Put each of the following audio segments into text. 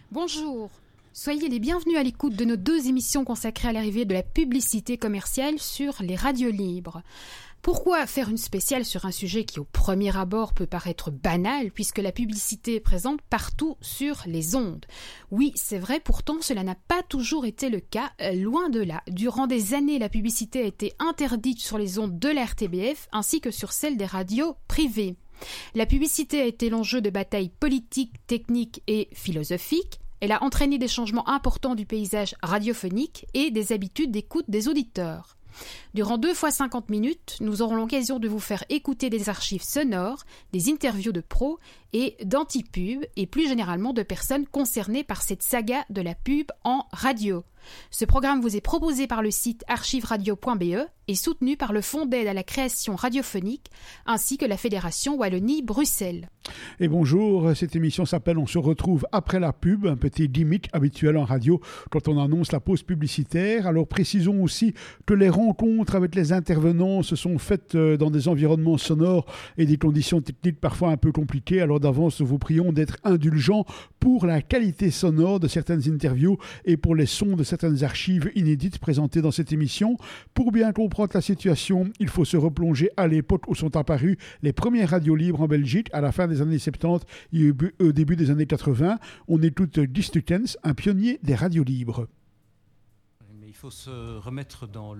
Bonjour, soyez les bienvenus à l'écoute de nos 2 émissions consacrées à l'arrivée de la publicité commerciale sur les radios libres. Pourquoi faire une spéciale sur un sujet qui au premier abord peut paraître banal puisque la publicité est présente partout sur les ondes? Oui, c'est vrai, pourtant cela n'a pas toujours été le cas, loin de là. Durant des années, la publicité a été interdite sur les ondes de la RTBF ainsi que sur celles des radios privées. La publicité a été l'enjeu de batailles politiques, techniques et philosophiques. Elle a entraîné des changements importants du paysage radiophonique et des habitudes d'écoute des auditeurs. Durant 2 fois 50 minutes, nous aurons l'occasion de vous faire écouter des archives sonores, des interviews de pros et d'anti-pub, et plus généralement de personnes concernées par cette saga de la pub en radio. Ce programme vous est proposé par le site archiveradio.be et soutenu par le Fonds d'aide à la création radiophonique ainsi que la Fédération Wallonie-Bruxelles. Et bonjour, cette émission s'appelle On se retrouve après la pub, un petit gimmick habituel en radio quand on annonce la pause publicitaire. Alors précisons aussi que les rencontres avec les intervenants se sont faites dans des environnements sonores et des conditions techniques parfois un peu compliquées. Alors d'avance, nous vous prions d'être indulgents pour la qualité sonore de certaines interviews et pour les sons de certaines archives inédites présentées dans cette émission. Pour bien comprendre la situation, il faut se replonger à l'époque où sont apparues les premières radios libres en Belgique, à la fin des années 70 et au début des années 80. On écoute Guy Stuckens, un pionnier des radios libres. Mais il faut se remettre dans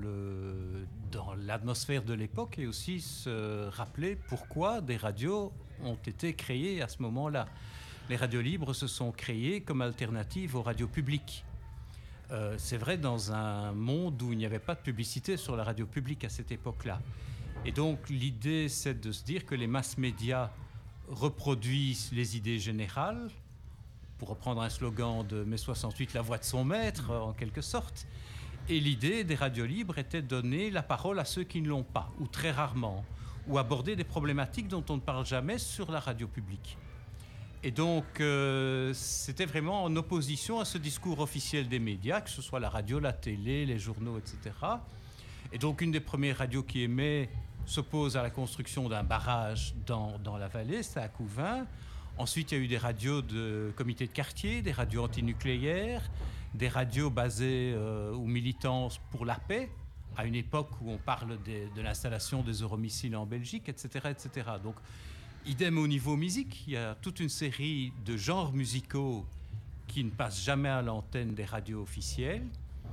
l'atmosphère de l'époque et aussi se rappeler pourquoi des radios ont été créées à ce moment-là. Les radios libres se sont créées comme alternative aux radios publiques. C'est vrai dans un monde où il n'y avait pas de publicité sur la radio publique à cette époque-là. Et donc l'idée, c'est de se dire que les masses médias reproduisent les idées générales, pour reprendre un slogan de mai 68, la voix de son maître, en quelque sorte. Et l'idée des radios libres était de donner la parole à ceux qui ne l'ont pas, ou très rarement, ou aborder des problématiques dont on ne parle jamais sur la radio publique. Et donc, c'était vraiment en opposition à ce discours officiel des médias, que ce soit la radio, la télé, les journaux, etc. Et donc, une des premières radios qui émet s'oppose à la construction d'un barrage dans la vallée, c'est à Couvain. Ensuite, il y a eu des radios de comités de quartier, des radios antinucléaires, des radios basées ou militantes pour la paix, à une époque où on parle de l'installation des euromissiles en Belgique, etc., etc. Donc, idem au niveau musique, il y a toute une série de genres musicaux qui ne passent jamais à l'antenne des radios officielles,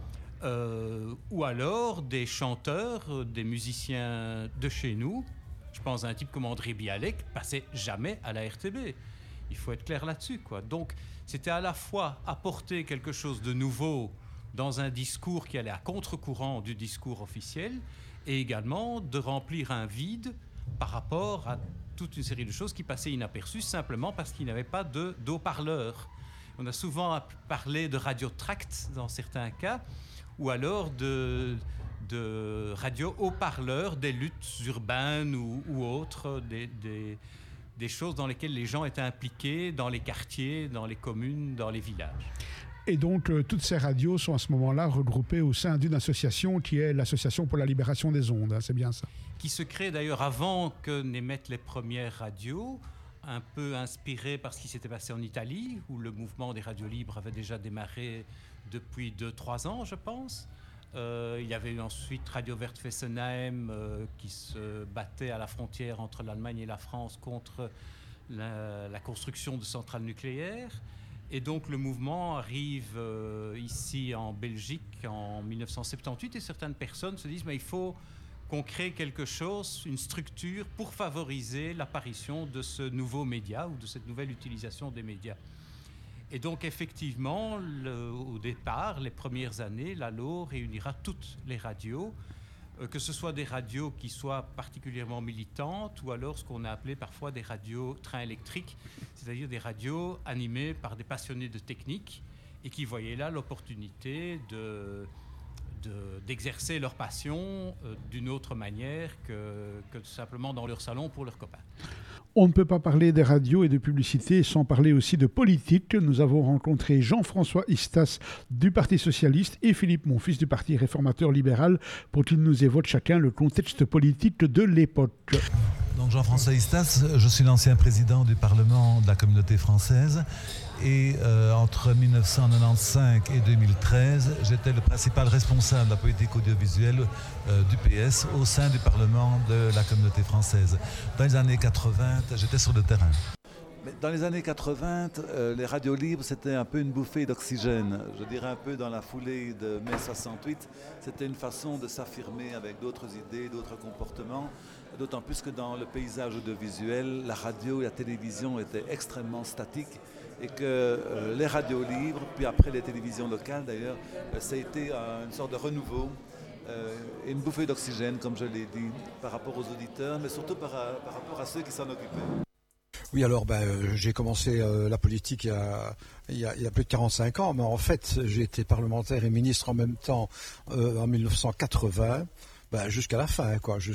ou alors des chanteurs, des musiciens de chez nous. Je pense à un type comme André Bialek, qui passait jamais à la RTB. Il faut être clair là-dessus, quoi. Donc, c'était à la fois apporter quelque chose de nouveau dans un discours qui allait à contre-courant du discours officiel, et également de remplir un vide par rapport à toute une série de choses qui passaient inaperçues simplement parce qu'il n'y avait pas d'haut-parleurs. On a souvent parlé de radiotract dans certains cas, ou alors de radio haut-parleurs, des luttes urbaines ou autres, des choses dans lesquelles les gens étaient impliqués dans les quartiers, dans les communes, dans les villages. Et donc, toutes ces radios sont à ce moment-là regroupées au sein d'une association qui est l'Association pour la libération des ondes, hein, c'est bien ça? Qui se crée d'ailleurs avant que n'émettent les premières radios, un peu inspiré par ce qui s'était passé en Italie, où le mouvement des radios libres avait déjà démarré depuis 2-3 ans, je pense. Il y avait eu ensuite Radio Verte Fessenheim qui se battait à la frontière entre l'Allemagne et la France contre la construction de centrales nucléaires. Et donc le mouvement arrive ici en Belgique en 1978 et certaines personnes se disent mais il faut qu'on crée quelque chose, une structure pour favoriser l'apparition de ce nouveau média ou de cette nouvelle utilisation des médias. Et donc effectivement, au départ, les premières années, l'ALO réunira toutes les radios, que ce soit des radios qui soient particulièrement militantes ou alors ce qu'on a appelé parfois des radios trains électriques, c'est-à-dire des radios animées par des passionnés de technique et qui voyaient là l'opportunité d'exercer leur passion d'une autre manière que tout simplement dans leur salon pour leurs copains. On ne peut pas parler des radios et de publicité sans parler aussi de politique. Nous avons rencontré Jean-François Istas du Parti Socialiste et Philippe Monfils du Parti Réformateur Libéral pour qu'ils nous évoquent chacun le contexte politique de l'époque. Donc Jean-François Istas, je suis l'ancien président du Parlement de la Communauté française Et entre 1995 et 2013, j'étais le principal responsable de la politique audiovisuelle du PS au sein du Parlement de la communauté française. Dans les années 80, j'étais sur le terrain. Mais dans les années 80, les radios libres, c'était un peu une bouffée d'oxygène. Je dirais un peu dans la foulée de mai 68. C'était une façon de s'affirmer avec d'autres idées, d'autres comportements. D'autant plus que dans le paysage audiovisuel, la radio et la télévision étaient extrêmement statiques. Et que les radios libres, puis après les télévisions locales d'ailleurs, ça a été une sorte de renouveau. Et une bouffée d'oxygène, comme je l'ai dit, par rapport aux auditeurs, mais surtout par rapport à ceux qui s'en occupaient. Oui, alors j'ai commencé la politique il y a plus de 45 ans, mais en fait j'ai été parlementaire et ministre en même temps en 1980, jusqu'à la fin,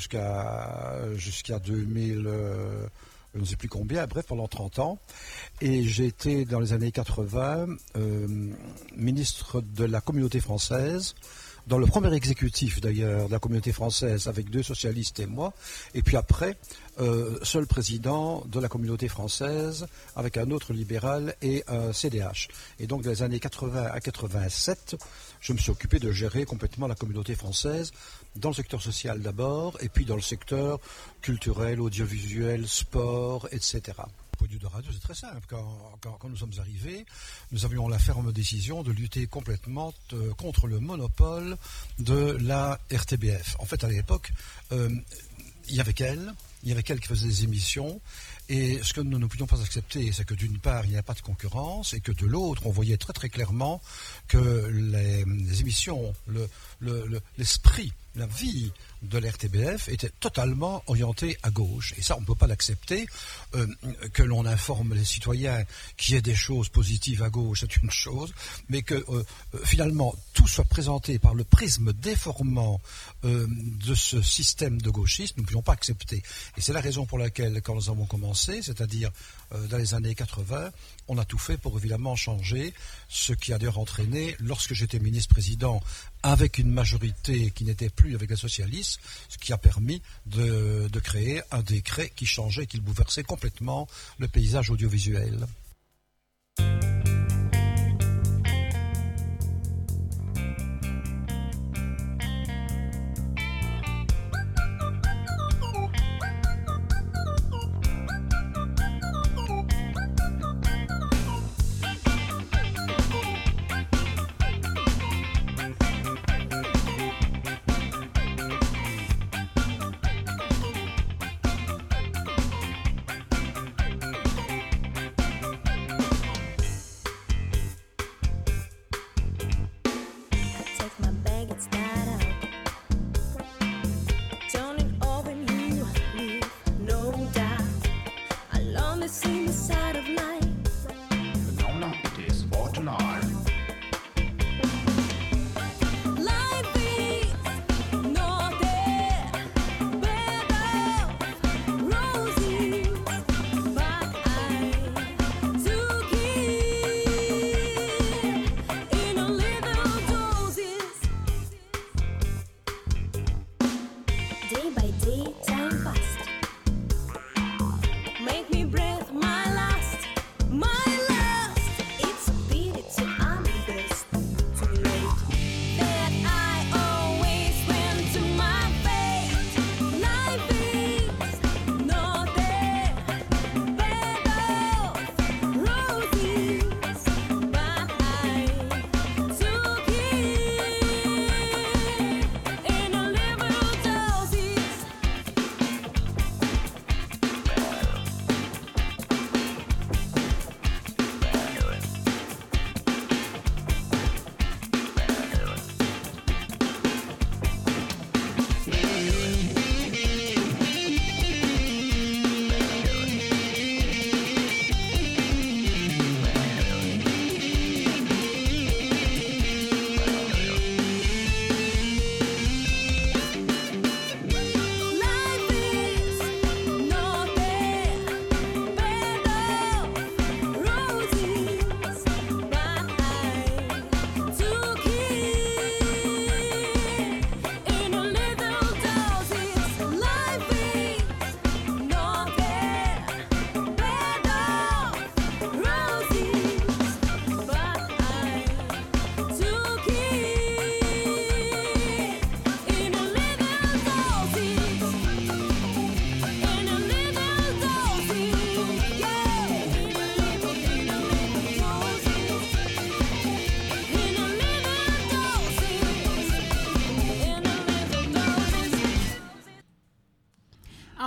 jusqu'à 2000, je ne sais plus combien, bref, pendant 30 ans. Et j'ai été dans les années 80 ministre de la communauté française, dans le premier exécutif d'ailleurs de la communauté française avec 2 socialistes et moi, et puis après seul président de la communauté française avec un autre libéral et un CDH. Et donc dans les années 80 à 87, je me suis occupé de gérer complètement la communauté française dans le secteur social d'abord, et puis dans le secteur culturel, audiovisuel, sport, etc. Point de vue de radio, c'est très simple. Quand nous sommes arrivés, nous avions la ferme décision de lutter complètement contre le monopole de la RTBF. En fait, à l'époque, il y avait qu'elle qui faisait des émissions, et ce que nous ne pouvions pas accepter, c'est que d'une part, il n'y a pas de concurrence, et que de l'autre, on voyait très très clairement que les émissions, l'esprit, la vie de l'RTBF était totalement orientée à gauche. Et ça, on ne peut pas l'accepter. Que l'on informe les citoyens qu'il y ait des choses positives à gauche, c'est une chose, mais que finalement, tout soit présenté par le prisme déformant de ce système de gauchisme, nous ne pouvions pas accepter. Et c'est la raison pour laquelle, quand nous avons commencé, c'est-à-dire dans les années 80, on a tout fait pour évidemment changer, ce qui a d'ailleurs entraîné, lorsque j'étais ministre-président, avec une majorité qui n'était plus avec les socialistes, ce qui a permis de créer un décret qui changeait, qui bouleversait complètement le paysage audiovisuel.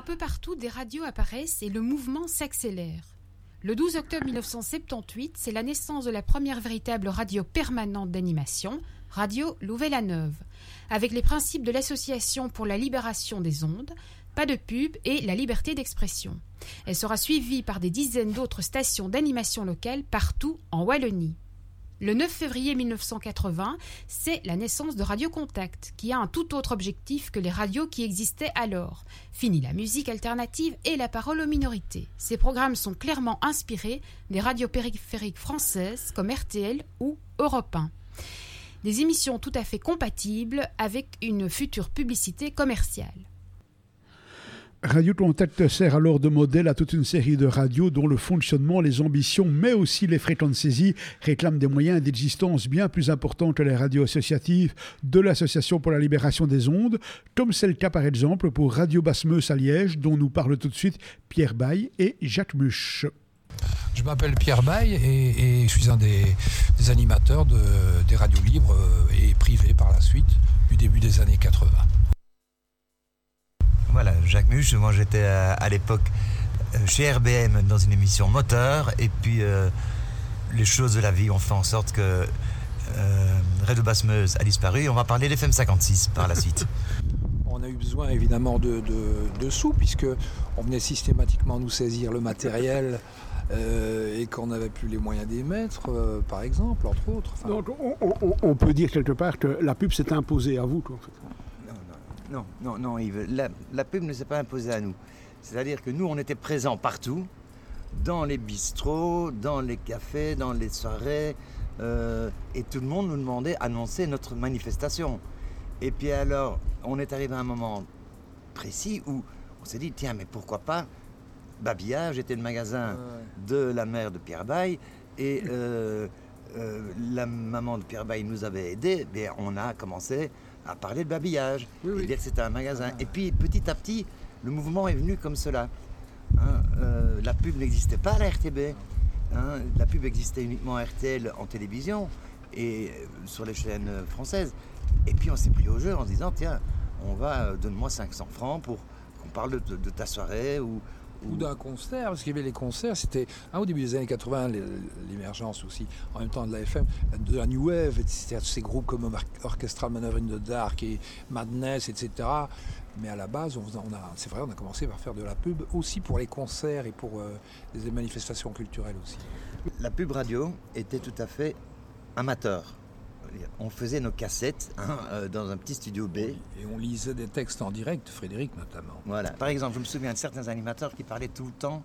peu partout, des radios apparaissent et le mouvement s'accélère. Le 12 octobre 1978, c'est la naissance de la première véritable radio permanente d'animation, Radio Louvain-la-Neuve, avec les principes de l'Association pour la libération des ondes, pas de pub et la liberté d'expression. Elle sera suivie par des dizaines d'autres stations d'animation locale partout en Wallonie. Le 9 février 1980, c'est la naissance de Radio Contact, qui a un tout autre objectif que les radios qui existaient alors. Fini la musique alternative et la parole aux minorités. Ces programmes sont clairement inspirés des radios périphériques françaises comme RTL ou Europe 1. Des émissions tout à fait compatibles avec une future publicité commerciale. Radio Contact sert alors de modèle à toute une série de radios dont le fonctionnement, les ambitions, mais aussi les fréquences saisies réclament des moyens d'existence bien plus importants que les radios associatives de l'Association pour la libération des ondes, comme c'est le cas par exemple pour Radio Basse-Meuse à Liège, dont nous parlent tout de suite Pierre Baille et Jacques Muche. Je m'appelle Pierre Baille et je suis un des animateurs des radios libres et privées par la suite du début des années 80. Voilà, Jacques Muche, moi j'étais à l'époque chez RBM dans une émission moteur et puis les choses de la vie ont fait en sorte que Radio Basse-Meuse a disparu et on va parler d'FM 56 par la suite. On a eu besoin évidemment de sous puisque on venait systématiquement nous saisir le matériel et qu'on n'avait plus les moyens d'émettre, par exemple, entre autres. Enfin... Donc on peut dire quelque part que la pub s'est imposée à vous, quoi, en fait. Non, Yves, la pub ne s'est pas imposée à nous. C'est-à-dire que nous, on était présents partout, dans les bistrots, dans les cafés, dans les soirées, et tout le monde nous demandait d'annoncer notre manifestation. Et puis alors, on est arrivé à un moment précis où on s'est dit, tiens, mais pourquoi pas Babillage était le magasin de la mère de Pierre Baille, et la maman de Pierre Baille nous avait aidés, et on a commencé à parler de Babillage, et dire que c'était un magasin. Et puis petit à petit, le mouvement est venu comme cela. La pub n'existait pas à la RTB. La pub existait uniquement à RTL en télévision et sur les chaînes françaises. Et puis on s'est pris au jeu en se disant, tiens, donne-moi 500 francs pour qu'on parle de ta soirée ou d'un concert, parce qu'il y avait les concerts, c'était au début des années 80, l'émergence aussi, en même temps de la FM, de la New Wave, etc., ces groupes comme Orchestral Manoeuvre in the Dark et Madness, etc. Mais à la base, on a commencé par faire de la pub aussi pour les concerts et pour des manifestations culturelles aussi. La pub radio était tout à fait amateur. On faisait nos cassettes dans un petit studio B. Et on lisait des textes en direct, Frédéric notamment. Voilà. Par exemple, je me souviens de certains animateurs qui parlaient tout le temps.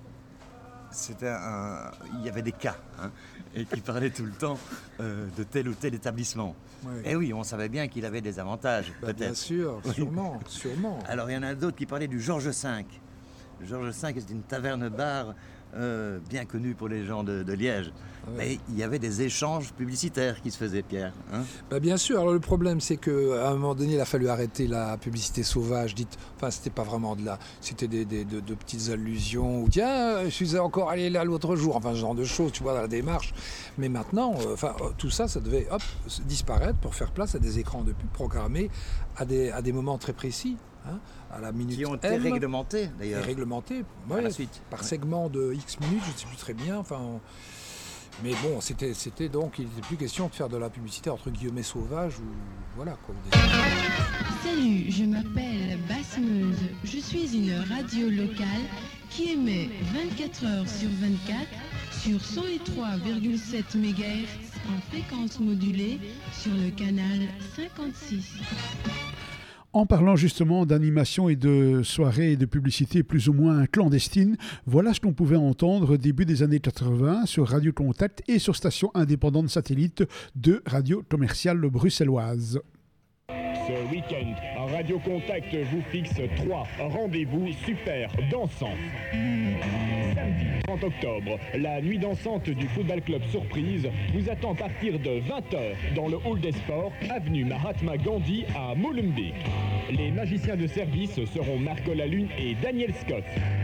Il y avait des cas, et qui parlaient tout le temps de tel ou tel établissement. Oui. Et oui, on savait bien qu'il avait des avantages, peut-être. Bien sûr, sûrement. Alors il y en a d'autres qui parlaient du Georges V. Georges V, c'est une taverne-bar bien connue pour les gens de Liège. Mais il y avait des échanges publicitaires qui se faisaient, Pierre. Bien sûr. Alors le problème, c'est qu'à un moment donné, il a fallu arrêter la publicité sauvage. C'était pas vraiment de là. C'était de petites allusions. Ou tiens, je suis encore allé là l'autre jour. Enfin, ce genre de choses, tu vois, dans la démarche. Mais maintenant, tout ça, ça devait disparaître pour faire place à des écrans de pub programmés à des moments très précis. À la minute qui ont été M, réglementés d'ailleurs. Réglementés, par la suite. Par segment de X minutes, je ne sais plus très bien. Mais bon, c'était donc, il n'était plus question de faire de la publicité entre guillemets sauvage ou voilà quoi. Salut, je m'appelle Basse-Meuse. Je suis une radio locale qui émet 24 heures sur 24 sur 103,7 MHz en fréquence modulée sur le canal 56. En parlant justement d'animation et de soirées et de publicité plus ou moins clandestines, voilà ce qu'on pouvait entendre au début des années 80 sur Radio Contact et sur station indépendante satellite de Radio Commerciale Bruxelloise. Ce week-end, Radio Contact vous fixe 3 rendez-vous super dansants. Samedi 30 octobre, la nuit dansante du Football Club Surprise vous attend à partir de 20h dans le hall des sports, avenue Mahatma Gandhi à Molenbeek. Les magiciens de service seront Marco Lalune et Daniel Scott.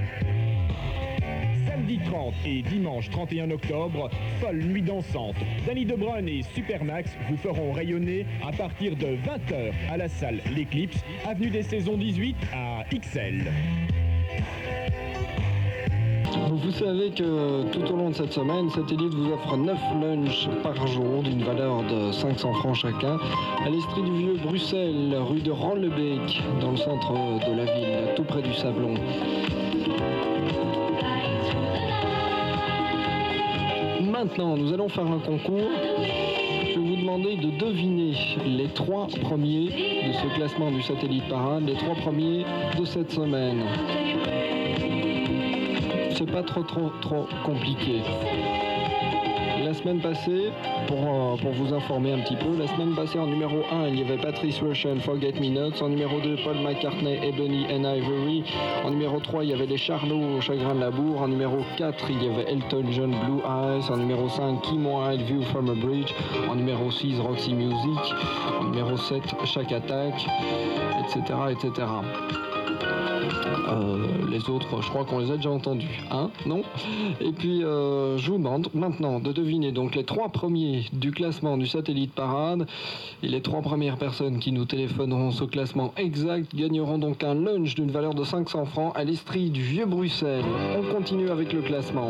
Samedi 30 et dimanche 31 octobre, folle nuit dansante. Danny Debrun et Supermax vous feront rayonner à partir de 20h à la salle L'Eclipse, avenue des Saisons 18 à XL. Vous savez que tout au long de cette semaine, Satellite vous offre 9 lunchs par jour d'une valeur de 500 francs chacun à l'Estrie du Vieux Bruxelles, rue de Ranlebeek, dans le centre de la ville, tout près du Sablon. Maintenant, nous allons faire un concours. Je vais vous demander de deviner les 3 premiers de ce classement du Satellite Parade, les 3 premiers de cette semaine. C'est pas trop compliqué. La semaine passée, pour vous informer un petit peu, la semaine passée en numéro 1, il y avait Patrice Rushen, Forget Me Not. En numéro 2, Paul McCartney, Ebony and Ivory. En numéro 3, il y avait les Charlots, Chagrin de la Bourre. En numéro 4, il y avait Elton John, Blue Eyes. En numéro 5, Kim Wilde, View from a Bridge. En numéro 6, Roxy Music. En numéro 7, Shack Attack, etc., etc. Les autres, je crois qu'on les a déjà entendus, hein, non? Et puis, je vous demande maintenant de deviner donc les 3 premiers du classement du Satellite Parade. Et les 3 premières personnes qui nous téléphoneront ce classement exact gagneront donc un lunch d'une valeur de 500 francs à l'Estrie du Vieux Bruxelles. On continue avec le classement.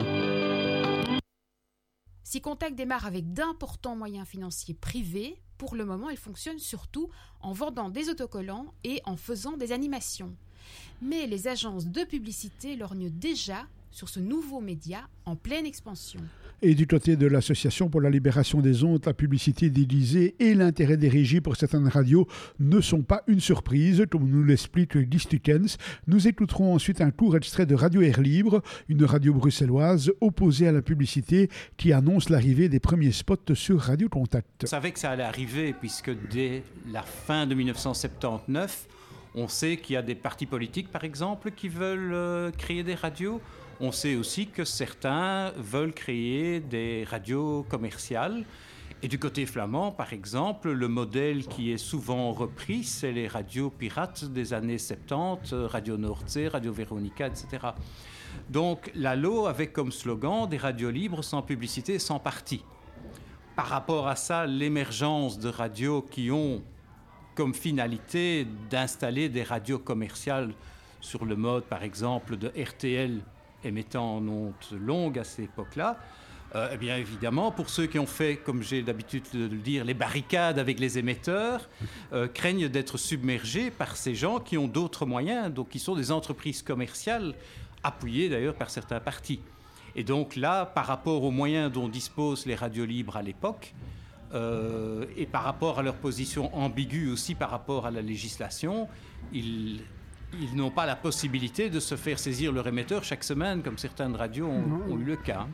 Si Contact démarre avec d'importants moyens financiers privés, pour le moment, il fonctionne surtout en vendant des autocollants et en faisant des animations. Mais les agences de publicité lorgnent déjà sur ce nouveau média en pleine expansion. Et du côté de l'Association pour la libération des ondes, la publicité d'Élysée et l'intérêt des régies pour certaines radios ne sont pas une surprise, comme nous l'explique Guy Stukens. Nous écouterons ensuite un court extrait de Radio Air Libre, une radio bruxelloise opposée à la publicité qui annonce l'arrivée des premiers spots sur Radio Contact. On savait que ça allait arriver puisque dès la fin de 1979, on sait qu'il y a des partis politiques, par exemple, qui veulent créer des radios. On sait aussi que certains veulent créer des radios commerciales. Et du côté flamand, par exemple, le modèle qui est souvent repris, c'est les radios pirates des années 70, Radio Noordzee, Radio Veronica, etc. Donc, l'ALO avait comme slogan des radios libres sans publicité, sans parti. Par rapport à ça, l'émergence de radios qui ont comme finalité d'installer des radios commerciales sur le mode, par exemple, de RTL émettant en ondes longues à cette époque-là, eh bien évidemment, pour ceux qui ont fait, comme j'ai l'habitude de le dire, les barricades avec les émetteurs, craignent d'être submergés par ces gens qui ont d'autres moyens, donc qui sont des entreprises commerciales, appuyées d'ailleurs par certains partis. Et donc là, par rapport aux moyens dont disposent les radios libres à l'époque, et par rapport à leur position ambiguë aussi par rapport à la législation, ils n'ont pas la possibilité de se faire saisir leur émetteur chaque semaine, comme certaines radios ont eu le cas.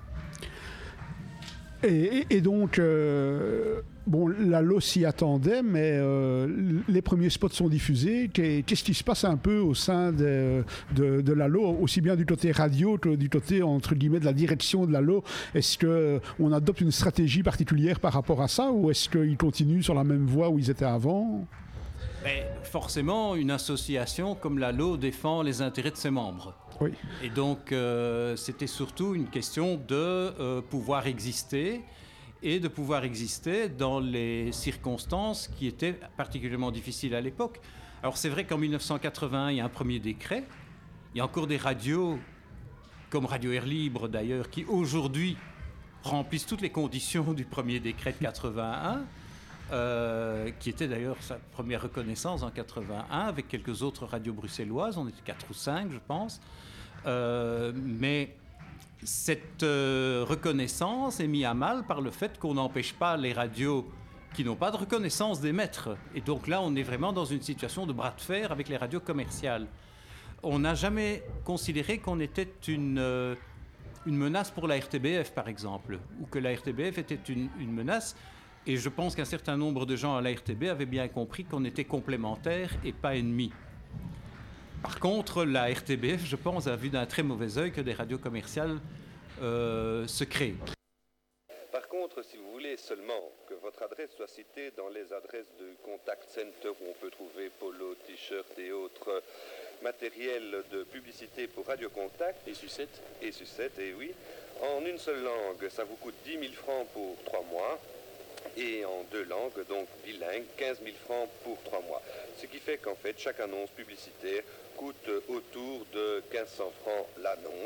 Et donc, bon, l'ALO s'y attendait, mais les premiers spots sont diffusés. Qu'est-ce qui se passe un peu au sein de l'ALO, aussi bien du côté radio que du côté, entre guillemets, de la direction de l'ALO? Est-ce qu'on adopte une stratégie particulière par rapport à ça, ou est-ce qu'ils continuent sur la même voie où ils étaient avant? Mais forcément, une association comme l'ALO défend les intérêts de ses membres. Oui. Et donc, c'était surtout une question de pouvoir exister et de pouvoir exister dans les circonstances qui étaient particulièrement difficiles à l'époque. Alors, c'est vrai qu'en 1981, il y a un premier décret. Il y a encore des radios, comme Radio Air Libre d'ailleurs, qui aujourd'hui remplissent toutes les conditions du premier décret de 81. Qui était d'ailleurs sa première reconnaissance en 81, avec quelques autres radios bruxelloises, on était 4 ou 5 je pense, mais cette reconnaissance est mise à mal par le fait qu'on n'empêche pas les radios qui n'ont pas de reconnaissance d'émettre, et donc là on est vraiment dans une situation de bras de fer avec les radios commerciales. On n'a jamais considéré qu'on était une menace pour la RTBF par exemple, ou que la RTBF était une menace. Et je pense qu'un certain nombre de gens à la RTB avaient bien compris qu'on était complémentaires et pas ennemis. Par contre, la RTBF, je pense, a vu d'un très mauvais œil que des radios commerciales se créent. Par contre, si vous voulez seulement que votre adresse soit citée dans les adresses de Contact Center où on peut trouver polo, t-shirt et autres matériel de publicité pour Radio Contact. Et sucette. Et sucette, et oui. En une seule langue, ça vous coûte 10 000 francs pour 3 mois. Et en 2 langues, donc bilingue, 15 000 francs pour 3 mois. Ce qui fait qu'en fait, chaque annonce publicitaire coûte autour de 1500 francs l'annonce.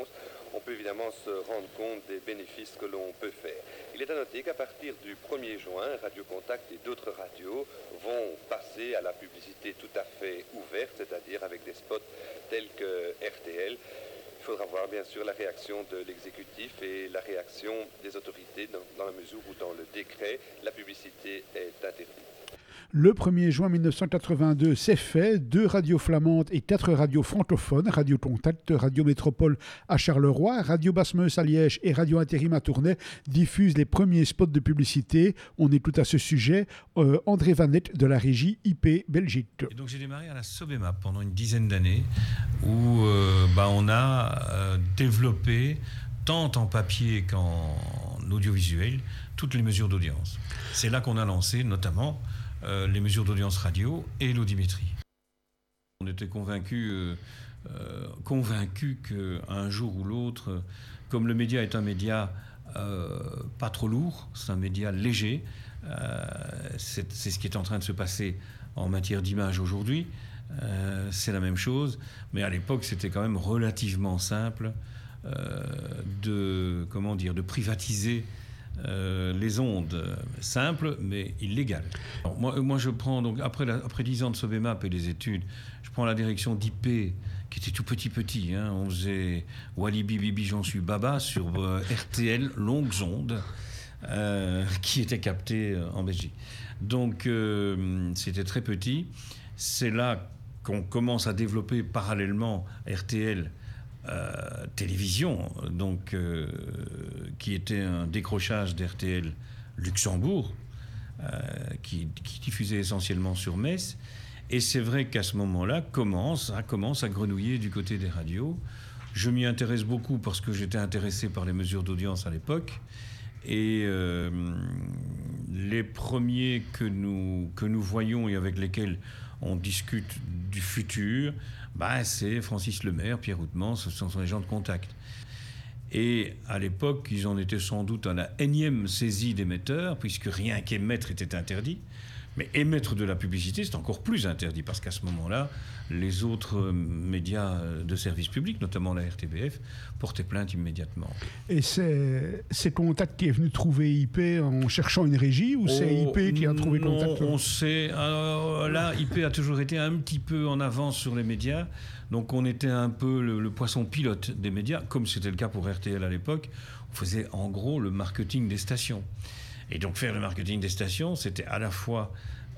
on peut évidemment se rendre compte des bénéfices que l'on peut faire. Il est à noter qu'à partir du 1er juin, Radio Contact et d'autres radios vont passer à la publicité tout à fait ouverte, c'est-à-dire avec des spots tels que RTL. Il faudra voir bien sûr la réaction de l'exécutif et la réaction des autorités dans la mesure où dans le décret, la publicité est interdite. Le 1er juin 1982, c'est fait. 2 radios flamandes et 4 radios francophones, Radio Contact, Radio Métropole à Charleroi, Radio Basse-Meuse à Liège et Radio Intérim à Tournai diffusent les premiers spots de publicité. On écoute à ce sujet André Vanette de la régie IP Belgique. Et donc j'ai démarré à la Sobema pendant une dizaine d'années où on a développé tant en papier qu'en audiovisuel toutes les mesures d'audience. C'est là qu'on a lancé notamment les mesures d'audience radio et l'audimétrie. On était convaincus qu'un jour ou l'autre, comme le média est un média pas trop lourd, c'est un média léger, c'est ce qui est en train de se passer en matière d'image aujourd'hui, c'est la même chose, mais à l'époque c'était quand même relativement simple de privatiser les ondes, simples mais illégales. Alors, moi je prends donc après 10 ans de Sobemap et des études, je prends la direction d'IP qui était tout petit, hein. On faisait Walibi Bibi j'en suis Baba sur RTL longues ondes qui était capté en Belgique. Donc c'était très petit. C'est là qu'on commence à développer parallèlement RTL télévision, donc qui était un décrochage d'RTL Luxembourg, qui diffusait essentiellement sur Metz. Et c'est vrai qu'à ce moment-là, commence à grenouiller du côté des radios. Je m'y intéresse beaucoup parce que j'étais intéressé par les mesures d'audience à l'époque. Et les premiers que nous voyons et avec lesquels on discute du futur, c'est Francis Lemaire, Pierre Houtman, ce sont les gens de Contact. Et à l'époque, ils en étaient sans doute à la énième saisie d'émetteurs, puisque rien qu'émettre était interdit. Mais émettre de la publicité, c'est encore plus interdit, parce qu'à ce moment-là, les autres médias de service public, notamment la RTBF, portaient plainte immédiatement. Et c'est Contact qui est venu trouver IP en cherchant une régie, ou c'est IP qui a trouvé Contact? On sait. Là, IP a toujours été un petit peu en avance sur les médias, donc on était un peu le poisson pilote des médias, comme c'était le cas pour RTL à l'époque. On faisait en gros le marketing des stations. Et donc faire le marketing des stations, c'était à la fois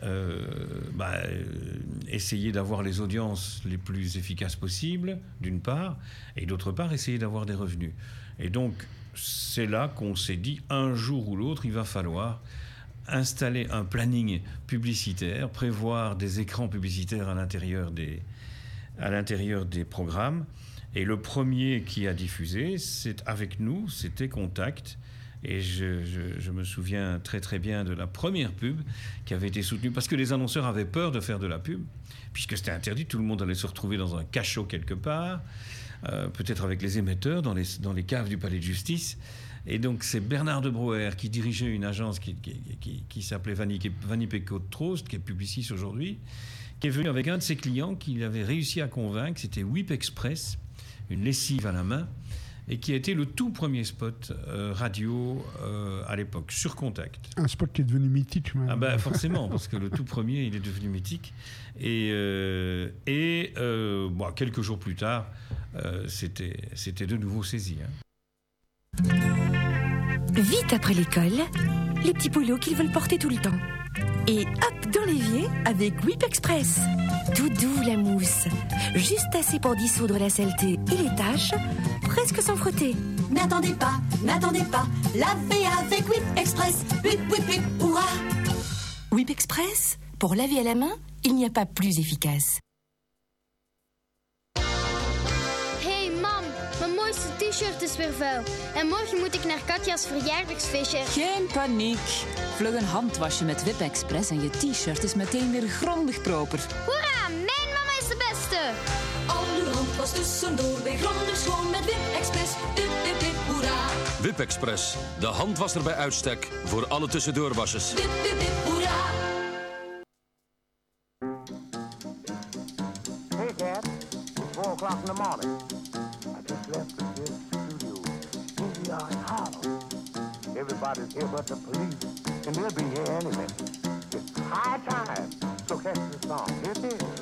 essayer d'avoir les audiences les plus efficaces possibles, d'une part, et d'autre part, essayer d'avoir des revenus. Et donc, c'est là qu'on s'est dit, un jour ou l'autre, il va falloir installer un planning publicitaire, prévoir des écrans publicitaires à l'intérieur des programmes. Et le premier qui a diffusé, avec nous, c'était Contact. Et je me souviens très très bien de la première pub qui avait été soutenue, parce que les annonceurs avaient peur de faire de la pub, puisque c'était interdit, tout le monde allait se retrouver dans un cachot quelque part, peut-être avec les émetteurs, dans les caves du palais de justice. Et donc c'est Bernard de Brouwer qui dirigeait une agence qui s'appelait Vanipé Côte Trost, qui est Publicis aujourd'hui, qui est venu avec un de ses clients qu'il avait réussi à convaincre, c'était Whip Express, une lessive à la main, et qui a été le tout premier spot radio à l'époque, sur Contact. Un spot qui est devenu mythique. Même. Forcément, parce que le tout premier, il est devenu mythique. Et quelques jours plus tard, c'était de nouveau saisi. Hein. Vite après l'école, les petits polos qu'ils veulent porter tout le temps. Et hop, dans l'évier avec Whip Express. Tout doux la mousse, juste assez pour dissoudre la saleté et les taches, presque sans frotter. N'attendez pas, lavez avec Whip Express. Whip, whip, whip, hurrah! Whip Express, pour laver à la main, il n'y a pas plus efficace. Hey mam, mijn mooiste t-shirt is weer vuil. En morgen moet ik naar Katja's verjaardagsfeestje. Geen paniek. Vlug een handwasje met Whip Express en je t-shirt is meteen weer grondig proper. Hoera, mijn mama is de beste. Al uw handwas tussendoor weer grondig schoon met Whip Express. Wip, wip, wip, hoera. Whip Express, de handwasser bij uitstek voor alle tussendoorwassers. Wip, wip, wip, hoera. Hey Dad, it's 4 o'clock in the morning. I just left this studio. is here but the police, and they'll be here any minute. It's high time, so catch the song. Here it is.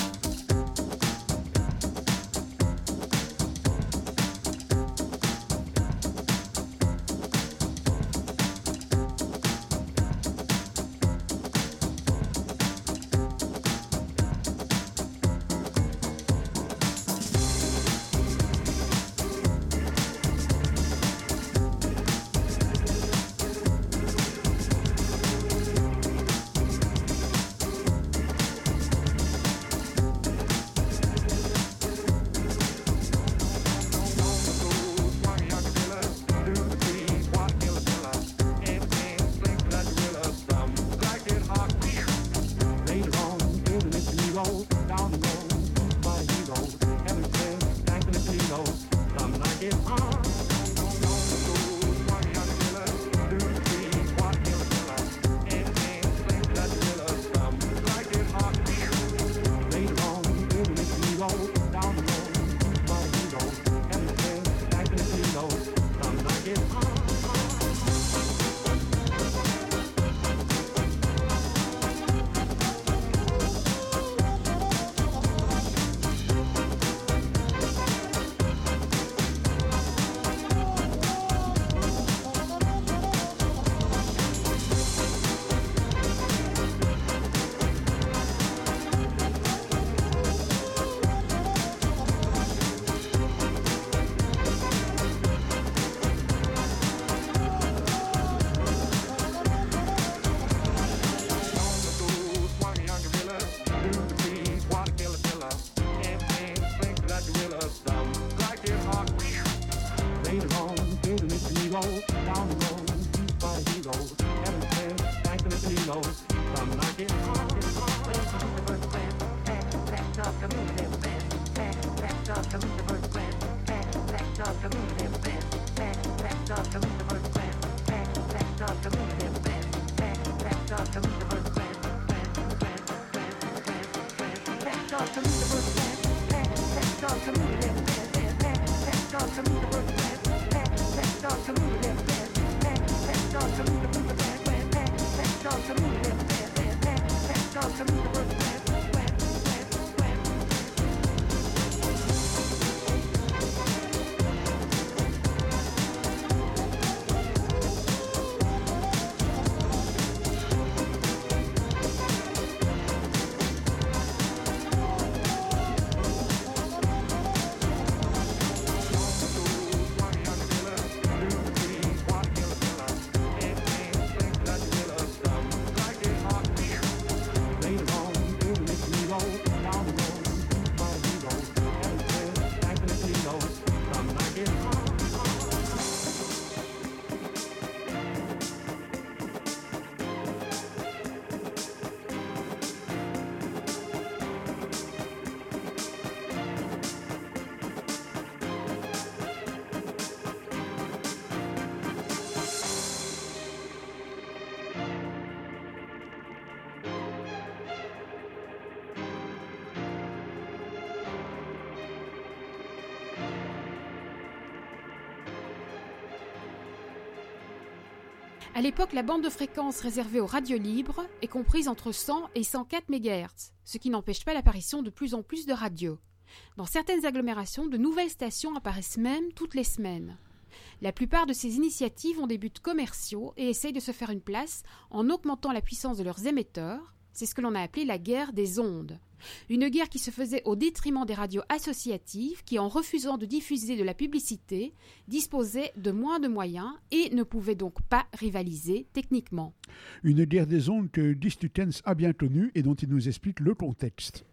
À l'époque, la bande de fréquence réservée aux radios libres est comprise entre 100 et 104 MHz, ce qui n'empêche pas l'apparition de plus en plus de radios. Dans certaines agglomérations, de nouvelles stations apparaissent même toutes les semaines. La plupart de ces initiatives ont des buts commerciaux et essayent de se faire une place en augmentant la puissance de leurs émetteurs. C'est ce que l'on a appelé la guerre des ondes. Une guerre qui se faisait au détriment des radios associatives qui, en refusant de diffuser de la publicité, disposaient de moins de moyens et ne pouvaient donc pas rivaliser techniquement. Une guerre des ondes que Distutens a bien connue et dont il nous explique le contexte.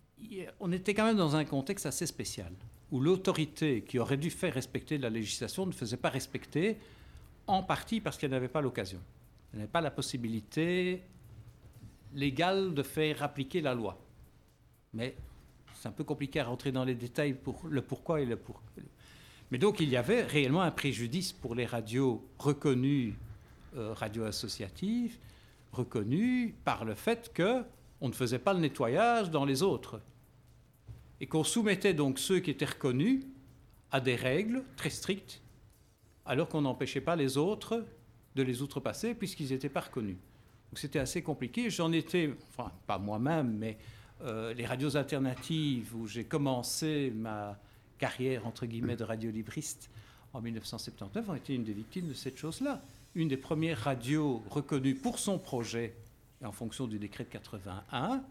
On était quand même dans un contexte assez spécial, où l'autorité qui aurait dû faire respecter la législation ne faisait pas respecter, en partie parce qu'elle n'avait pas l'occasion. Elle n'avait pas la possibilité légale de faire appliquer la loi. Mais c'est un peu compliqué à rentrer dans les détails pour le pourquoi et le pourquoi. Mais donc il y avait réellement un préjudice pour les radios reconnues, radios associatives, reconnues par le fait qu'on ne faisait pas le nettoyage dans les autres. Et qu'on soumettait donc ceux qui étaient reconnus à des règles très strictes, alors qu'on n'empêchait pas les autres de les outrepasser puisqu'ils n'étaient pas reconnus. Donc c'était assez compliqué. J'en étais, enfin pas moi-même, mais les radios alternatives où j'ai commencé ma carrière entre guillemets de radiolibriste en 1979 ont été une des victimes de cette chose-là. Une des premières radios reconnues pour son projet et en fonction du décret de 81,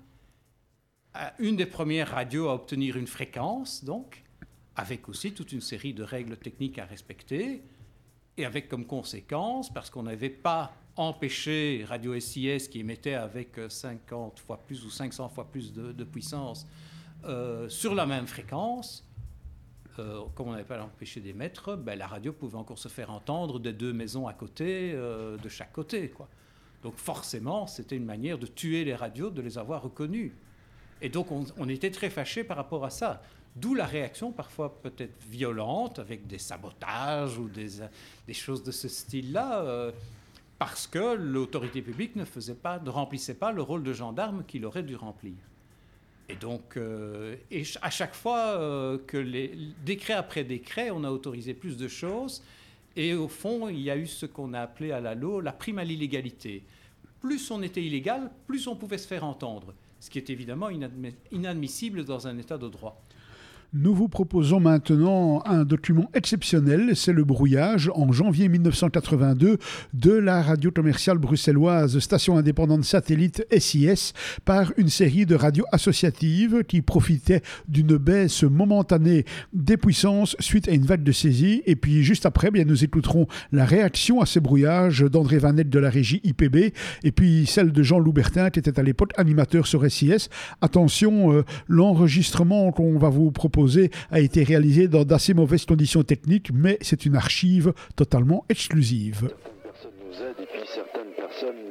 une des premières radios à obtenir une fréquence, donc, avec aussi toute une série de règles techniques à respecter, et avec comme conséquence, parce qu'on n'avait pas empêché Radio SIS, qui émettait avec 50 fois plus ou 500 fois plus de puissance, sur la même fréquence, comme on n'avait pas empêché d'émettre, la radio pouvait encore se faire entendre des deux maisons à côté, de chaque côté, quoi. Donc forcément, c'était une manière de tuer les radios, de les avoir reconnues. Et donc on était très fâchés par rapport à ça. D'où la réaction parfois peut-être violente, avec des sabotages ou des choses de ce style-là, parce que l'autorité publique ne remplissait pas le rôle de gendarme qu'il aurait dû remplir. Et donc, à chaque fois que décret après décret, on a autorisé plus de choses. Et au fond, il y a eu ce qu'on a appelé à la prime à l'illégalité. Plus on était illégal, plus on pouvait se faire entendre. Ce qui est évidemment inadmissible dans un état de droit. Nous vous proposons maintenant un document exceptionnel, c'est le brouillage en janvier 1982 de la radio commerciale bruxelloise Station indépendante satellite SIS par une série de radios associatives qui profitaient d'une baisse momentanée des puissances suite à une vague de saisie. Et puis juste après, nous écouterons la réaction à ces brouillages d'André Vanette de la régie IPB et puis celle de Jean Loubertin qui était à l'époque animateur sur SIS. Attention, l'enregistrement qu'on va vous proposer a été réalisé dans d'assez mauvaises conditions techniques, mais c'est une archive totalement exclusive. Certaines personnes nous aident et puis certaines personnes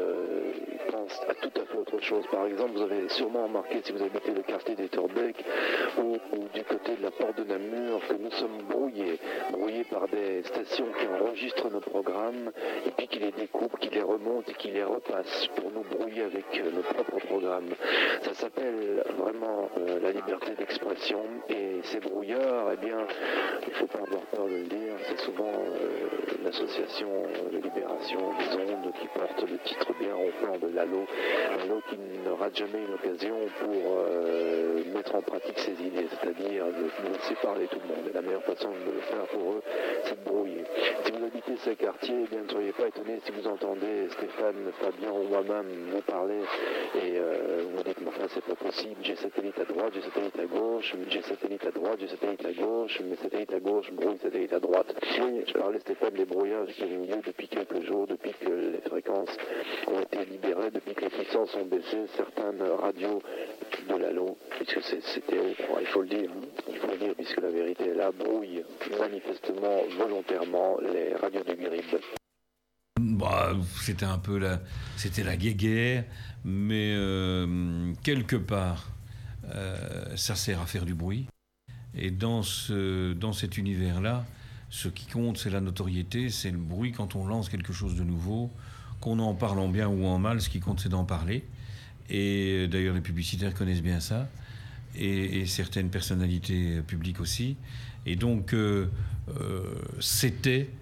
pensent à tout à fait autre chose. Par exemple, vous avez sûrement remarqué, si vous habitez le quartier des Torbeck ou du côté de la porte de Namur, que nous sommes brouillés par des stations qui enregistrent nos programmes et puis qui les découpent, qui les remontent et qui les repassent pour nous brouiller avec nos propres programmes. Ça s'appelle vraiment la liberté d'expression et ces brouillards, il ne faut pas avoir peur de le dire, c'est souvent l'association de libération des ondes qui porte le titre bien ronflant de l'ALO qui ne rate jamais une occasion pour mettre en pratique ses idées, c'est-à-dire de laisser parler tout le monde. Et la meilleure façon de le faire pour eux, c'est de brouiller. Si vous habitez ces quartiers, ne soyez pas étonnés si vous entendez Stéphane, Fabien ou moi-même vous parler et vous dites, mais enfin c'est pas possible, j'ai satellite à droite, j'ai satellite à gauche, j'ai satellite à droite, j'ai satellite à gauche, mais satellite à gauche brouille satellite à droite. Oui, je parlais Stéphane des brouillages qui ont eu lieu depuis quelques jours, depuis que les fréquences ont été libérées, depuis que les puissances ont baissé, certaines radios de l'ALO, puisque c'était, il faut le dire, puisque la vérité est là, brouille manifestement, volontairement les radios du Guérib. C'était un peu la guéguerre, mais quelque part, ça sert à faire du bruit. Et dans cet univers-là, ce qui compte, c'est la notoriété, c'est le bruit quand on lance quelque chose de nouveau, qu'on en parle en bien ou en mal, ce qui compte, c'est d'en parler. Et d'ailleurs, les publicitaires connaissent bien ça, et certaines personnalités publiques aussi. Et donc, c'était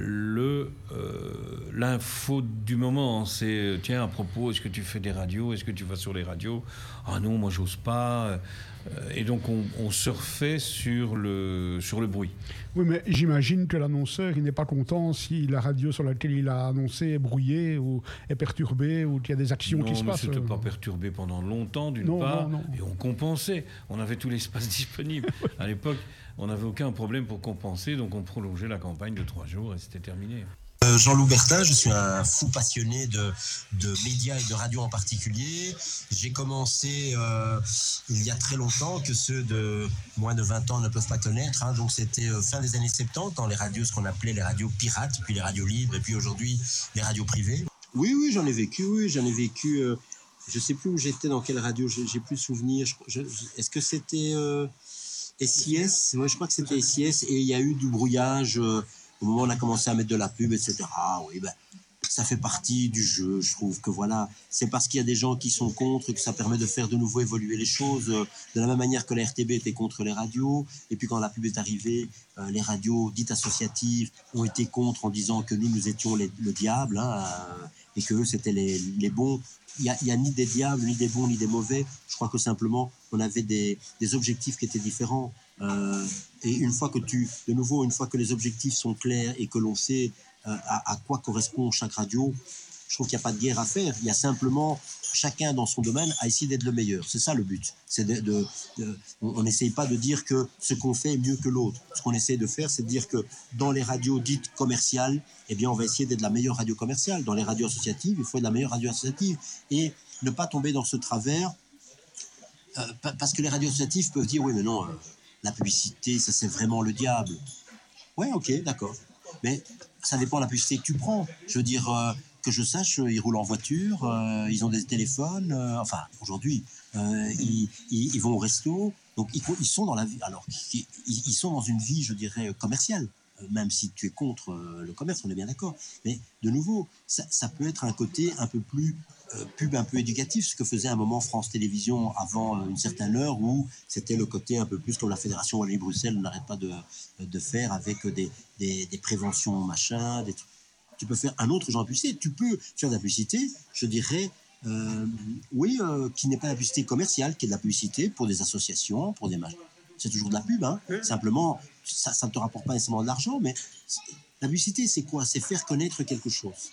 l'info du moment. C'est, tiens, à propos, est-ce que tu fais des radios? Est-ce que tu vas sur les radios? Ah non, moi, j'ose pas. Et donc, on surfait sur le bruit. Oui, mais j'imagine que l'annonceur, il n'est pas content si la radio sur laquelle il a annoncé est brouillée ou est perturbée ou qu'il y a des actions qui se passent. Non, mais c'était pas perturbé pendant longtemps, d'une part. Non. Et on compensait. On avait tout l'espace disponible. À l'époque, on n'avait aucun problème pour compenser, donc on prolongeait la campagne de 3 jours et c'était terminé. Jean Loubertin, je suis un fou passionné de médias et de radio en particulier. J'ai commencé il y a très longtemps, que ceux de moins de 20 ans ne peuvent pas connaître. Donc c'était fin des années 70, dans les radios, ce qu'on appelait les radios pirates, puis les radios libres, et puis aujourd'hui les radios privées. Oui, j'en ai vécu. Je ne sais plus où j'étais, dans quelle radio, j'ai plus souvenir. Est-ce que c'était SIS? Oui, je crois que c'était SIS, et il y a eu du brouillage... Au moment où on a commencé à mettre de la pub, etc. Oui, ça fait partie du jeu. Je trouve que voilà, c'est parce qu'il y a des gens qui sont contre que ça permet de faire de nouveau évoluer les choses. De la même manière que la RTB était contre les radios, et puis quand la pub est arrivée, les radios dites associatives ont été contre en disant que nous étions le diable, hein, et que eux c'était les bons. Il y a ni des diables, ni des bons, ni des mauvais. Je crois que simplement on avait des objectifs qui étaient différents. Et une fois que les objectifs sont clairs et que l'on sait à quoi correspond chaque radio, je trouve qu'il n'y a pas de guerre à faire. Il y a simplement chacun dans son domaine à essayer d'être le meilleur. C'est ça le but. On n'essaye pas de dire que ce qu'on fait est mieux que l'autre. Ce qu'on essaie de faire, c'est de dire que dans les radios dites commerciales, eh bien, on va essayer d'être la meilleure radio commerciale. Dans les radios associatives, il faut être la meilleure radio associative. Et ne pas tomber dans ce travers, parce que les radios associatives peuvent dire, oui, mais non, la publicité, ça c'est vraiment le diable. Ouais, ok, d'accord. Mais ça dépend de la publicité que tu prends. Je veux dire, que je sache, ils roulent en voiture, ils ont des téléphones, enfin, aujourd'hui, ils vont au resto, donc ils sont dans la vie, alors ils sont dans une vie, je dirais, commerciale, même si tu es contre le commerce, on est bien d'accord. Mais de nouveau, ça peut être un côté un peu plus pub, un peu éducatif, ce que faisait à un moment France Télévisions avant une certaine heure, où c'était le côté un peu plus comme la Fédération Wallonie-Bruxelles n'arrête pas de faire avec des préventions, machin, des trucs. Tu peux faire un autre genre de publicité. Tu peux faire de la publicité, je dirais, qui n'est pas de la publicité commerciale, qui est de la publicité pour des associations, pour des machins. C'est toujours de la pub, hein. Simplement, ça ne te rapporte pas nécessairement de l'argent, mais la publicité, c'est quoi? C'est faire connaître quelque chose.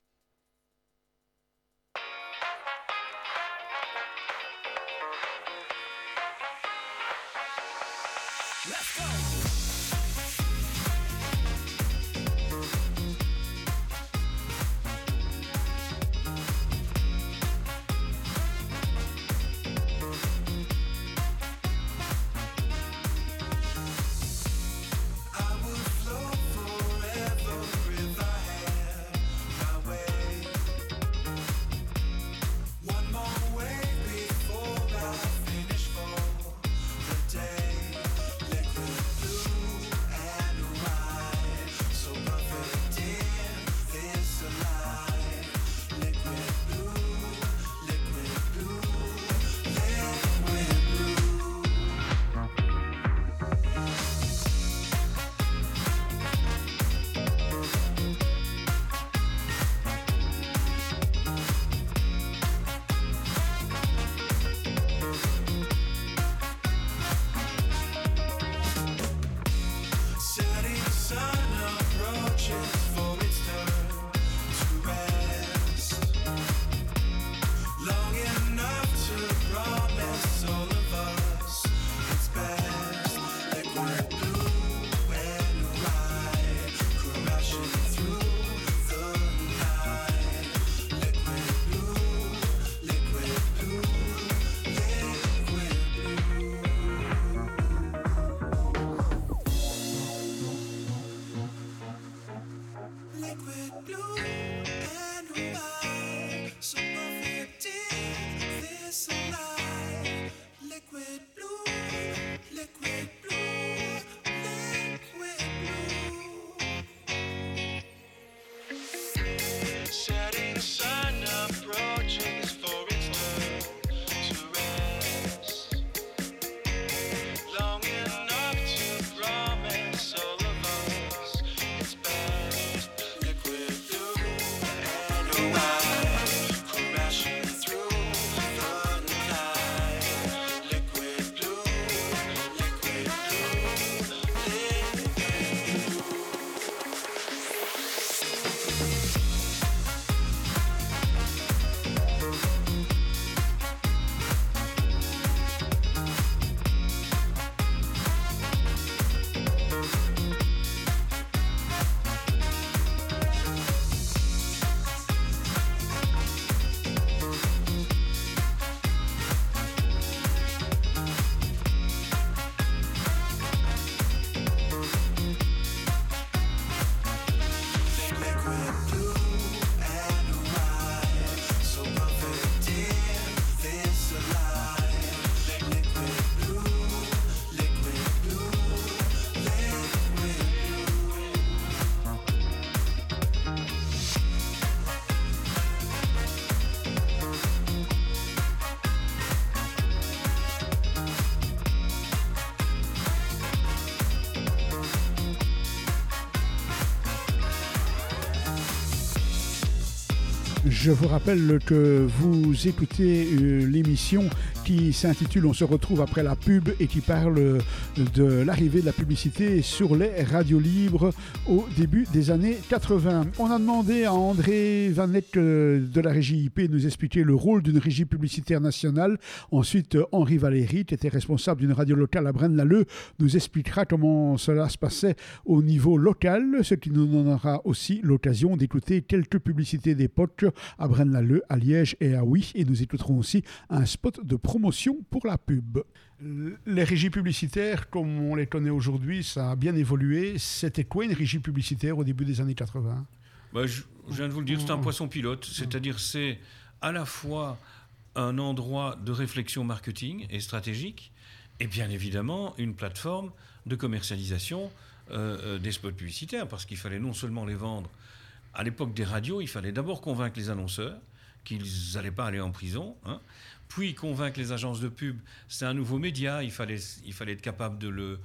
Je vous rappelle que vous écoutez l'émission qui s'intitule « On se retrouve après la pub » et qui parle de l'arrivée de la publicité sur les radios libres au début des années 80. On a demandé à André Vanette de la régie IP de nous expliquer le rôle d'une régie publicitaire nationale. Ensuite, Henri Valéry, qui était responsable d'une radio locale à Braine-l'Alleud, nous expliquera comment cela se passait au niveau local, ce qui nous donnera aussi l'occasion d'écouter quelques publicités d'époque à Braine-l'Alleud, à Liège et à Huy, et nous écouterons aussi un spot de promotion pour la pub. Les régies publicitaires, comme on les connaît aujourd'hui, ça a bien évolué. C'était quoi une régie publicitaire au début des années 80 ? Je viens de vous le dire, c'est un poisson pilote, c'est-à-dire c'est à la fois un endroit de réflexion marketing et stratégique, et bien évidemment une plateforme de commercialisation des spots publicitaires, parce qu'il fallait non seulement les vendre. À l'époque des radios, il fallait d'abord convaincre les annonceurs qu'ils n'allaient pas aller en prison, puis convaincre les agences de pub. C'est un nouveau média, il fallait être capable de le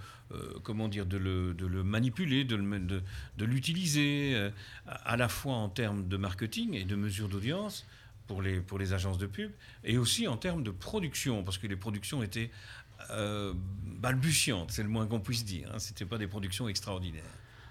manipuler, de l'utiliser, à la fois en termes de marketing et de mesures d'audience pour les agences de pub, et aussi en termes de production, parce que les productions étaient balbutiantes, c'est le moins qu'on puisse dire. Ce n'étaient pas des productions extraordinaires.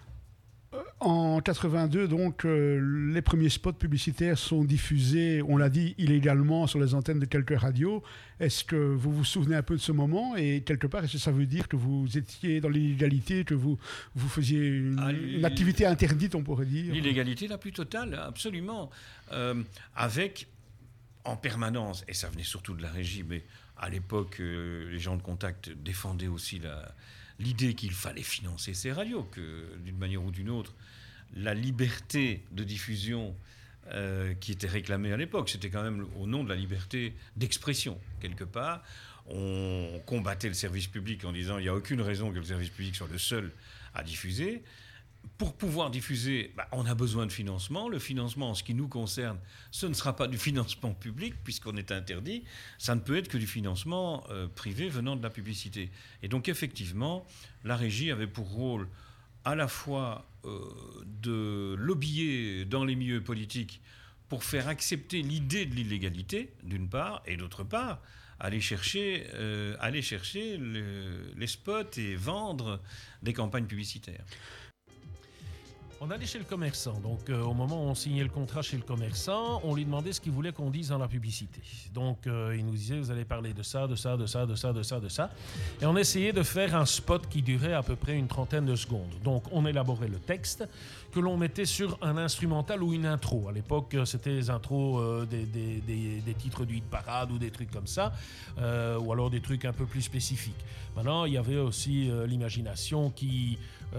En 82, donc, les premiers spots publicitaires sont diffusés, on l'a dit, illégalement sur les antennes de quelques radios. Est-ce que vous vous souvenez un peu de ce moment ? Et quelque part, est-ce que ça veut dire que vous étiez dans l'illégalité, que vous faisiez une activité interdite, on pourrait dire ? L'illégalité la plus totale, absolument. Avec, en permanence, et ça venait surtout de la régie, mais à l'époque, les gens de Contact défendaient aussi l'idée qu'il fallait financer ces radios, que d'une manière ou d'une autre, la liberté de diffusion qui était réclamée à l'époque, c'était quand même au nom de la liberté d'expression, quelque part. On combattait le service public en disant qu'il n'y a aucune raison que le service public soit le seul à diffuser. Pour pouvoir diffuser, on a besoin de financement. Le financement, en ce qui nous concerne, ce ne sera pas du financement public, puisqu'on est interdit. Ça ne peut être que du financement privé venant de la publicité. Et donc, effectivement, la régie avait pour rôle à la fois de lobbyer dans les milieux politiques pour faire accepter l'idée de l'illégalité, d'une part, et d'autre part, aller chercher les spots et vendre des campagnes publicitaires. On allait chez le commerçant, donc au moment où on signait le contrat chez le commerçant, on lui demandait ce qu'il voulait qu'on dise dans la publicité. Donc il nous disait, vous allez parler de ça, de ça, de ça, de ça, de ça, de ça. Et on essayait de faire un spot qui durait à peu près une trentaine de secondes. Donc on élaborait le texte que l'on mettait sur un instrumental ou une intro. À l'époque, c'était les intros des titres du hit parade ou des trucs comme ça, ou alors des trucs un peu plus spécifiques. Maintenant, il y avait aussi l'imagination qui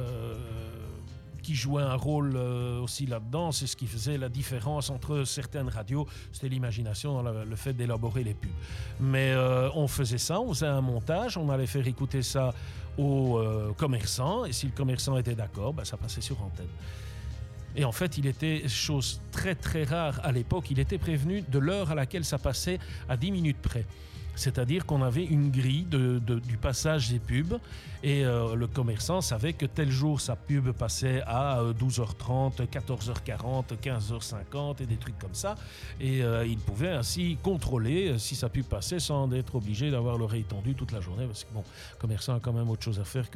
jouait un rôle aussi là-dedans. C'est ce qui faisait la différence entre certaines radios. C'était l'imagination dans le fait d'élaborer les pubs. Mais on faisait ça, on faisait un montage, on allait faire écouter ça au commerçant, et si le commerçant était d'accord, ça passait sur antenne. Et en fait, il était, chose très très rare à l'époque, il était prévenu de l'heure à laquelle ça passait à 10 minutes près. C'est-à-dire qu'on avait une grille du passage des pubs, et le commerçant savait que tel jour sa pub passait à 12h30, 14h40, 15h50 et des trucs comme ça, et il pouvait ainsi contrôler si sa pub passait sans être obligé d'avoir l'oreille tendue toute la journée, parce que le commerçant a quand même autre chose à faire que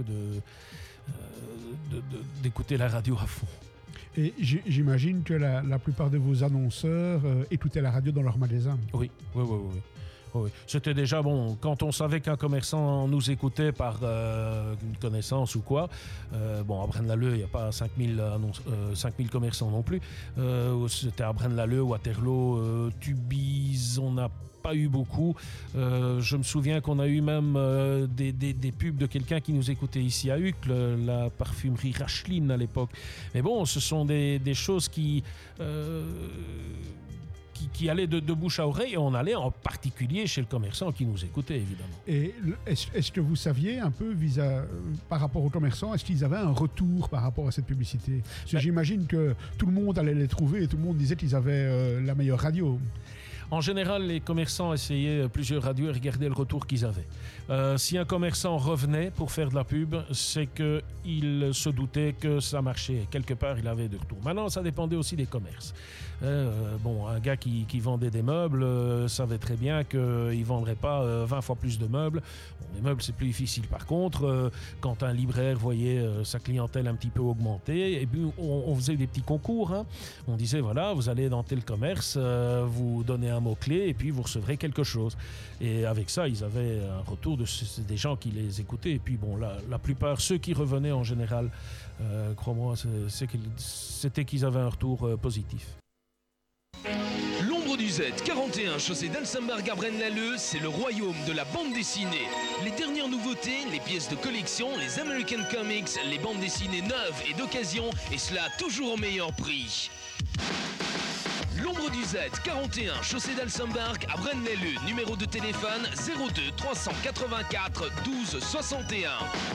d'écouter la radio à fond. Et j'imagine que la plupart de vos annonceurs écoutaient la radio dans leur magasin. Oui. Oui. C'était déjà bon, quand on savait qu'un commerçant nous écoutait par une connaissance ou quoi. À Braine-l'Alleud, il n'y a pas 5000 commerçants non plus. C'était à Braine-l'Alleud, Waterloo, Tubize, on n'a pas eu beaucoup. Je me souviens qu'on a eu même des pubs de quelqu'un qui nous écoutait ici à Uccle, la parfumerie Racheline à l'époque. Mais bon, ce sont des choses qui allait de bouche à oreille, et on allait en particulier chez le commerçant qui nous écoutait, évidemment. Et est-ce que vous saviez un peu par rapport aux commerçants, est-ce qu'ils avaient un retour par rapport à cette publicité ? Parce que j'imagine que tout le monde allait les trouver et tout le monde disait qu'ils avaient la meilleure radio. En général, les commerçants essayaient plusieurs radios et regardaient le retour qu'ils avaient. Si un commerçant revenait pour faire de la pub, c'est qu'il se doutait que ça marchait. Quelque part, il avait de retour. Maintenant, ça dépendait aussi des commerces. Un gars qui vendait des meubles savait très bien qu'il ne vendrait pas 20 fois plus de meubles. Les meubles, c'est plus difficile. Par contre, quand un libraire voyait sa clientèle un petit peu augmenter, et puis on faisait des petits concours. Hein. On disait, voilà, vous allez dans tel commerce, vous donnez un mot-clé et puis vous recevrez quelque chose. Et avec ça, ils avaient un retour des gens qui les écoutaient. Et puis bon, la plupart, ceux qui revenaient en général, crois-moi, c'était qu'ils avaient un retour positif. L'ombre du Z, 41, chaussée d'Alsemberg à Braine-l'Alleud, c'est le royaume de la bande dessinée. Les dernières nouveautés, les pièces de collection, les American Comics, les bandes dessinées neuves et d'occasion, et cela toujours au meilleur prix. L'ombre du Z, 41, chaussée d'Alsemberg à Braine-l'Alleud, numéro de téléphone 02 384 12 61.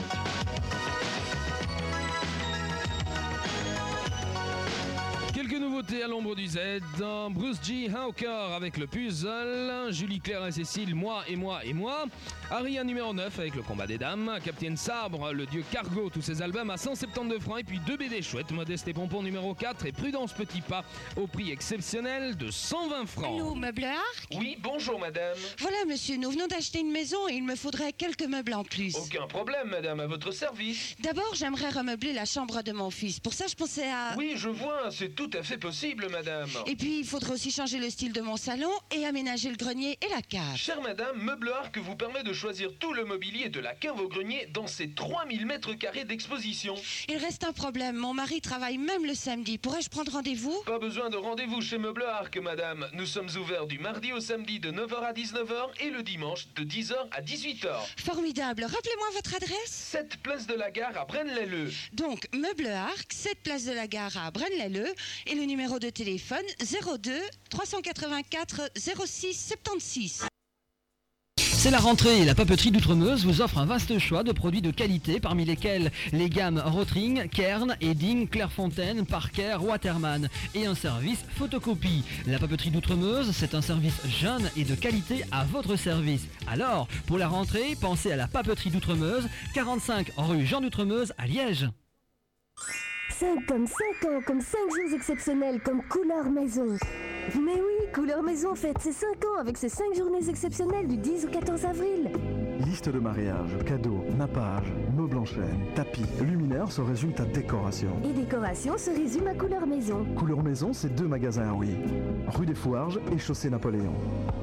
Quelques nouveautés à l'ombre du Z, Bruce G. Hawker avec le puzzle, Julie Claire et Cécile, moi et moi et moi, Aria numéro 9 avec le combat des dames, Captain Sabre, le dieu Cargo, tous ses albums à 172 francs et puis 2 BD chouettes, Modeste et Pompon numéro 4 et Prudence Petit Pas au prix exceptionnel de 120 francs. Allô, meuble Arc ? Oui, bonjour madame. Voilà monsieur, nous venons d'acheter une maison et il me faudrait quelques meubles en plus. Aucun problème madame, à votre service. D'abord, j'aimerais remeubler la chambre de mon fils. Pour ça, je pensais à... Oui, je vois, c'est tout à fait possible madame. Et puis, il faudrait aussi changer le style de mon salon et aménager le grenier et la cave. Chère madame, Meuble Arc vous permet de choisir tout le mobilier de la cave au grenier dans ses 3000 mètres carrés d'exposition. Il reste un problème, mon mari travaille même le samedi. Pourrais-je prendre rendez-vous ? Pas besoin de rendez-vous chez Meuble Arc madame. Nous sommes ouverts du mardi au samedi de 9h à 19h et le dimanche de 10h à 18h. Formidable. Rappelez-moi votre adresse. 7 place de la Gare à Braine-l'Alleud. Donc, Meuble Arc, 7 place de la Gare à Braine-l'Alleud et le numéro de téléphone 02 384 06 76. C'est la rentrée et la papeterie d'Outremeuse vous offre un vaste choix de produits de qualité parmi lesquels les gammes Rotring, Kern, Edding, Clairefontaine, Parker, Waterman et un service photocopie. La papeterie d'Outremeuse, c'est un service jeune et de qualité à votre service. Alors, pour la rentrée, pensez à la papeterie d'Outremeuse, 45 rue Jean d'Outremeuse à Liège. 5 comme 5 ans, comme 5 jours exceptionnels, comme Couleur Maison. Mais oui, Couleur Maison fête ses 5 ans avec ses 5 journées exceptionnelles du 10 au 14 avril. Liste de mariage, cadeaux, nappage, meubles en chêne, tapis, luminaires se résument à décoration. Et décoration se résume à Couleur Maison. Couleur Maison, c'est 2 magasins à Rouy, rue des Fouarges et chaussée Napoléon.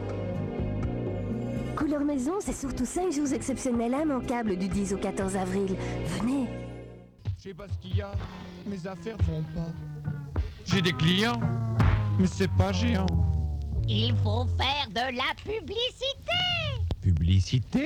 Couleur Maison, c'est surtout 5 jours exceptionnels immanquables du 10 au 14 avril. Venez. Je sais pas ce qu'il y a, mes affaires vont pas. J'ai des clients, mais c'est pas géant. Il faut faire de la publicité. Publicité ?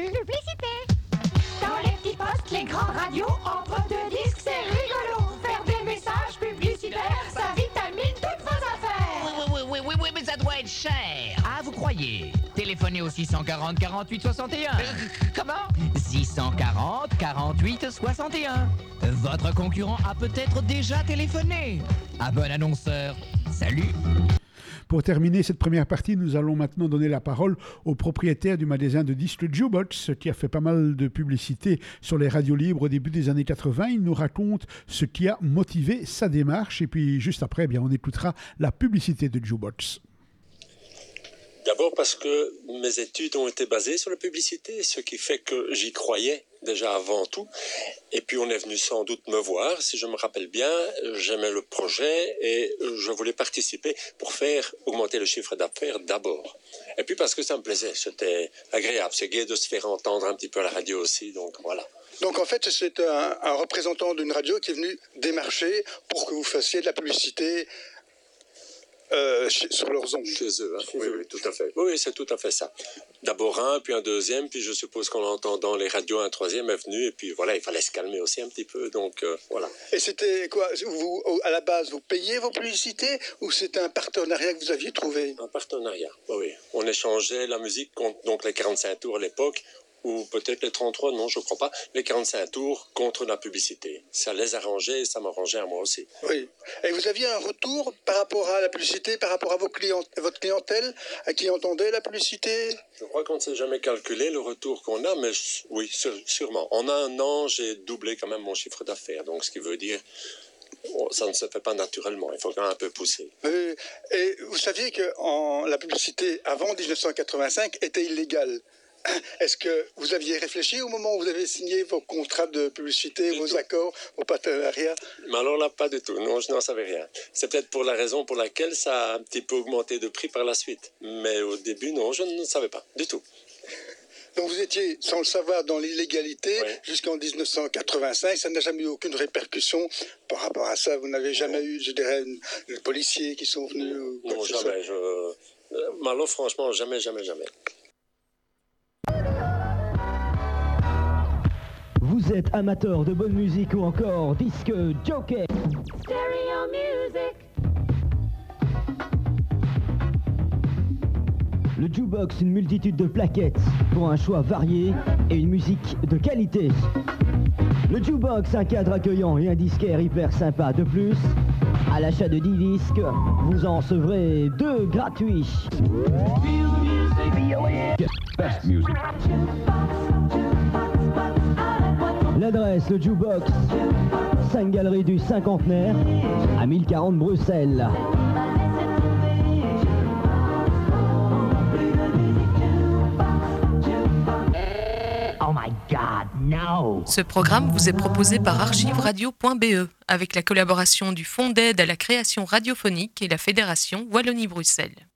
Publicité. Dans les petits postes, les grandes radios, entre deux disques, c'est rigolo. Faire des messages publicitaires, ça vitamine toutes vos affaires. Oui, mais ça doit être cher. Ah, vous croyez ? Téléphonez au 640 48 61. Comment ? 640 48 61. Votre concurrent a peut-être déjà téléphoné. Ah, bon annonceur. Salut. Pour terminer cette première partie, nous allons maintenant donner la parole au propriétaire du magasin de disques Jukebox, qui a fait pas mal de publicité sur les radios libres au début des années 80. Il nous raconte ce qui a motivé sa démarche. Et puis juste après, on écoutera la publicité de Jukebox. D'abord parce que mes études ont été basées sur la publicité, ce qui fait que j'y croyais déjà avant tout. Et puis on est venu sans doute me voir, si je me rappelle bien, j'aimais le projet et je voulais participer pour faire augmenter le chiffre d'affaires d'abord. Et puis parce que ça me plaisait, c'était agréable, c'est gai de se faire entendre un petit peu à la radio aussi, donc voilà. Donc en fait, c'est un représentant d'une radio qui est venu démarcher pour que vous fassiez de la publicité sur leurs ondes. Chez eux, hein. Oui, tout à fait. Oui, c'est tout à fait ça. D'abord un, puis un deuxième, puis je suppose qu'en entendant les radios, un troisième est venu, et puis voilà, il fallait se calmer aussi un petit peu, donc voilà. Et c'était quoi, vous, à la base, vous payez vos publicités, ou c'était un partenariat que vous aviez trouvé ? Un partenariat, oui. On échangeait la musique, donc les 45 tours à l'époque, ou peut-être les 33, non, je ne crois pas, les 45 tours contre la publicité. Ça les arrangeait et ça m'arrangeait à moi aussi. Oui. Et vous aviez un retour par rapport à la publicité, par rapport à votre clientèle, à qui entendait la publicité? Je crois qu'on ne s'est jamais calculé le retour qu'on a, mais oui, sûrement. En un an, j'ai doublé quand même mon chiffre d'affaires, donc ce qui veut dire... ça ne se fait pas naturellement, il faut quand même un peu pousser. Et vous saviez que la publicité avant 1985 était illégale. Est-ce que vous aviez réfléchi au moment où vous avez signé vos contrats de publicité, vos accords, vos partenariats? Mais alors là, pas du tout. Non, je n'en savais rien. C'est peut-être pour la raison pour laquelle ça a un petit peu augmenté de prix par la suite. Mais au début, non, je ne savais pas du tout. Donc vous étiez, sans le savoir, dans l'illégalité jusqu'en 1985. Ça n'a jamais eu aucune répercussion par rapport à ça. Vous n'avez jamais eu, je dirais, des policiers qui sont venus? Non, jamais. Mais alors, franchement, jamais. Vous êtes amateur de bonne musique ou encore disque jockey. Stereo music. Le jukebox, une multitude de plaquettes pour un choix varié et une musique de qualité. Le jukebox, un cadre accueillant et un disquaire hyper sympa. De plus, à l'achat de 10 disques, vous en recevrez 2 gratuits. Best music. L'adresse, le jukebox, 5 Galeries du Cinquantenaire, à 1040 Bruxelles. Oh my God, no! Ce programme vous est proposé par archiveradio.be avec la collaboration du Fonds d'aide à la création radiophonique et la Fédération Wallonie-Bruxelles.